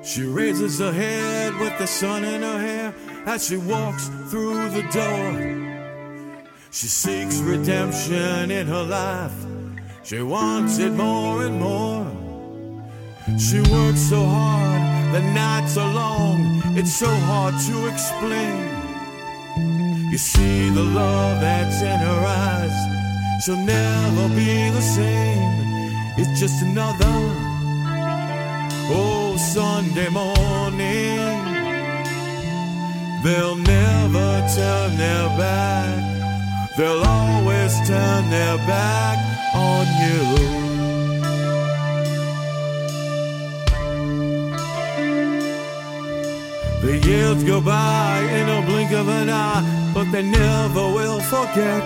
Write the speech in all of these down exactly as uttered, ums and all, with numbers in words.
She raises her head with the sun in her hair as she walks through the door. She seeks redemption in her life. She wants it more and more. She works so hard, the nights are long. It's so hard to explain. You see the love that's in her eyes. She'll never be the same. It's just another oh Sunday morning. They'll never turn their back. They'll always turn their back on you. The years go by in a blink of an eye, but they never will forget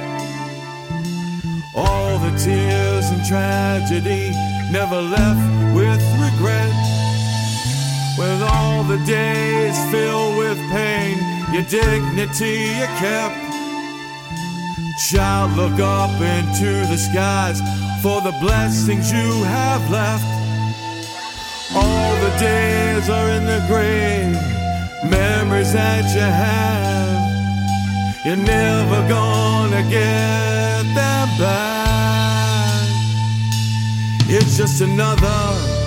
all the tears and tragedy, never left with regret. With all the days filled with pain, your dignity you kept. Child, look up into the skies for the blessings you have left. All the days are in the grave, memories that you have. You're never gonna get them back. It's just another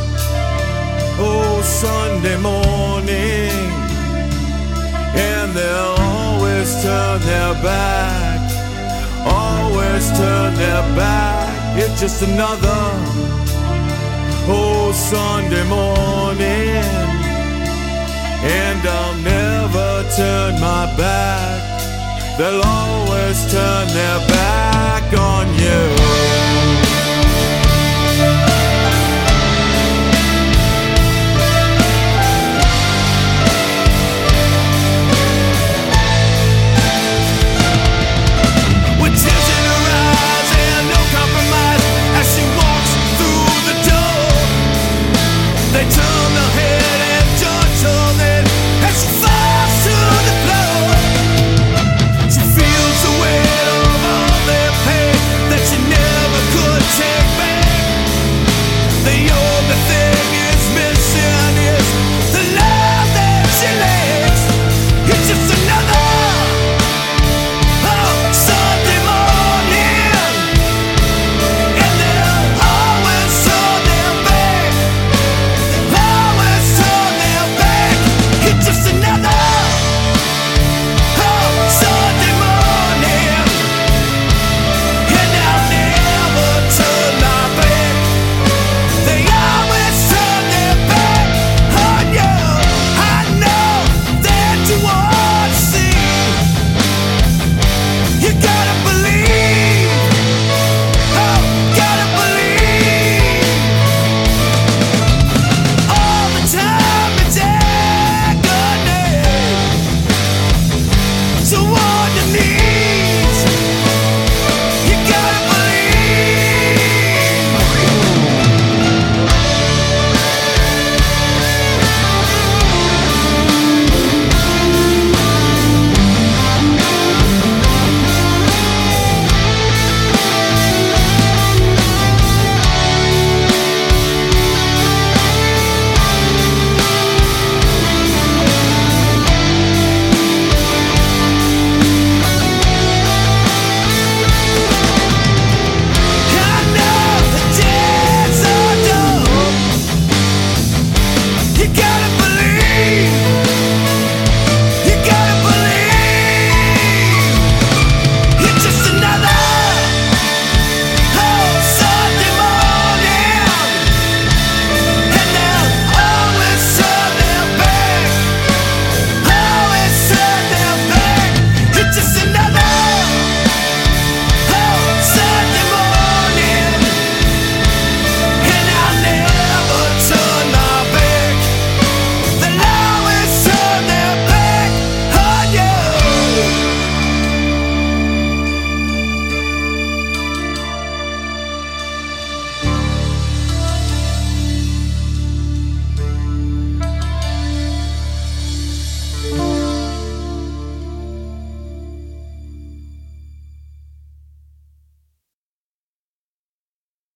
oh Sunday morning, and they'll always turn their back, always turn their back. It's just another oh Sunday morning, and I'll never turn my back. They'll always turn their back on you.